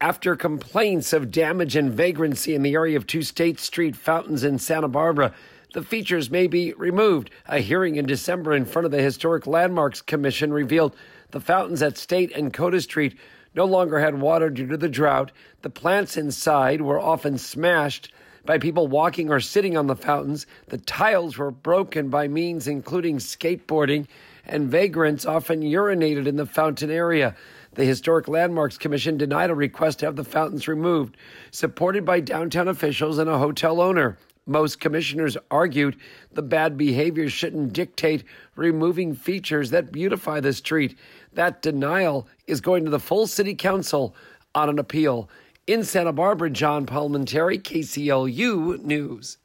After complaints of damage and vagrancy in the area of two State Street fountains in Santa Barbara, the features may be removed. A hearing in December in front of the Historic Landmarks Commission revealed the fountains at State and Coda Street no longer had water due to the drought. The plants inside were often smashed by people walking or sitting on the fountains. The tiles were broken by means including skateboarding, and vagrants often urinated in the fountain area. The Historic Landmarks Commission denied a request to have the fountains removed, supported by downtown officials and a hotel owner. Most commissioners argued the bad behavior shouldn't dictate removing features that beautify the street. That denial is going to the full city council on an appeal. In Santa Barbara, John Palmentary, KCLU News.